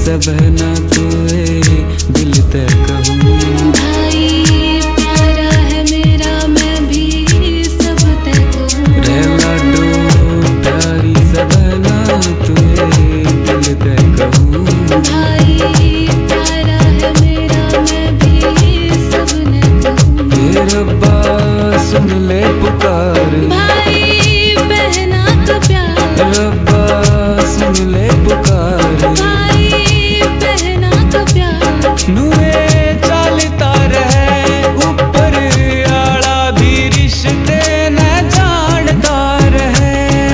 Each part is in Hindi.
सब ना तुए दिल ते कहूँ। भाई प्यारा है मेरा मैं भी सब ते कहूँ। रे लाडो प्यारी सब ना तुए दिल ते कहूँ। भाई प्यारा है मेरा मैं भी सब ने कहूँ। हे रब्बा सुन ले पुकार, भाई बहना का प्यार। रब्बा सुन ले पुकार, भाई बहना का प्यार। नुए चलता रहे ऊपर आला भी रिश्ते न जानता रहे।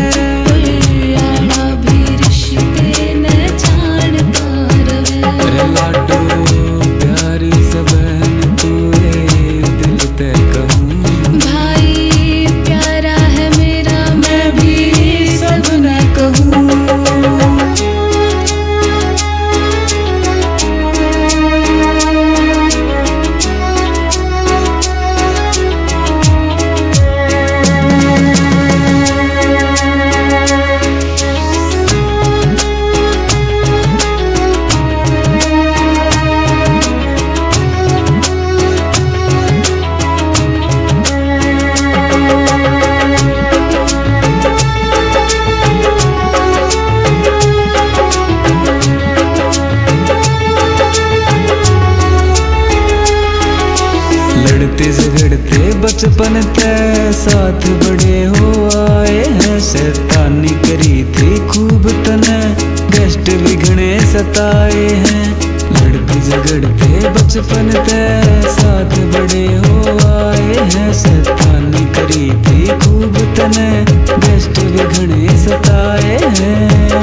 आला भी रिश्ते न जानता रहे। रे लाडो प्यारी सबन तुए दिल ते कहूँ। भाई प्यारा है मेरा मैं भी सब न कहूँ। लड़ते झगड़ते बचपन ते साथ बड़े हो आए हैं। शैतानी करी थी खूब तने कष्ट भी घने सताए हैं। लड़ते झगड़ते बचपन ते साथ बड़े हो आए हैं। शैतानी करी थी खूब तने कष्ट भी घने सताए हैं।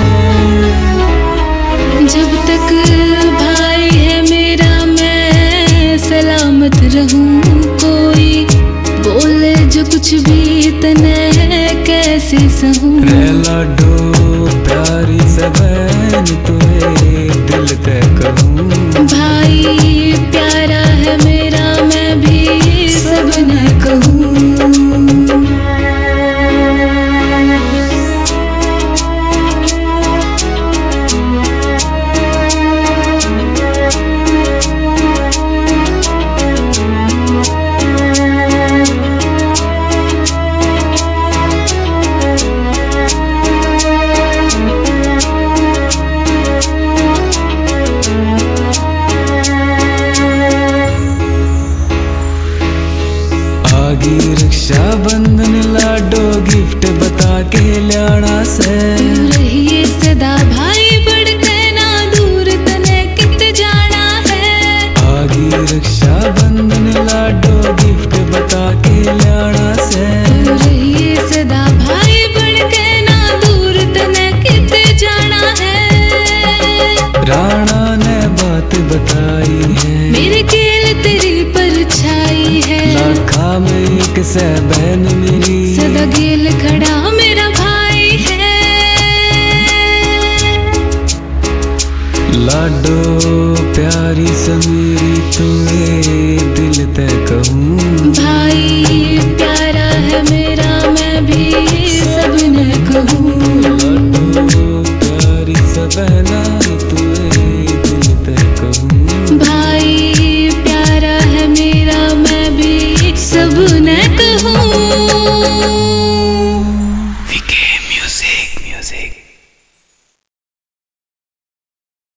जब तक भाई है मेरा मैं सलामत रहूं। कोई बोले जो कुछ भी तने कैसे सहूं। रे लाडो प्यारी सबन तुए दिल ते कहूँ। भाई प्यारा है मेरा मैं भी सब न कहूँ। आगी रक्षा बंधन लाडो गिफ्ट बता के ल्याना से। रहिए सदा भाई बढ़ के ना दूर तने कित जाना है। आगी रक्षा बंधन लाडो गिफ्ट बता के ल्याना से। रहिए सदा भाई बढ़ के ना दूर तने कित जाना है। राणा ने बात बताई है मेरे केल तेरी परछाई है। लाखा में एक से बहन मेरी सदा गेल खड़ा मेरा भाई है। लाडो प्यारी समीरी तुए दिल ते कहूँ। भाई प्यारा है मेरा मैं भी सब न कहूँ। लाडो प्यारी सबना तुए दिल ते कहूँ। भाई प्यारा है मेरा मैं भी सब न कहूँ। VK music.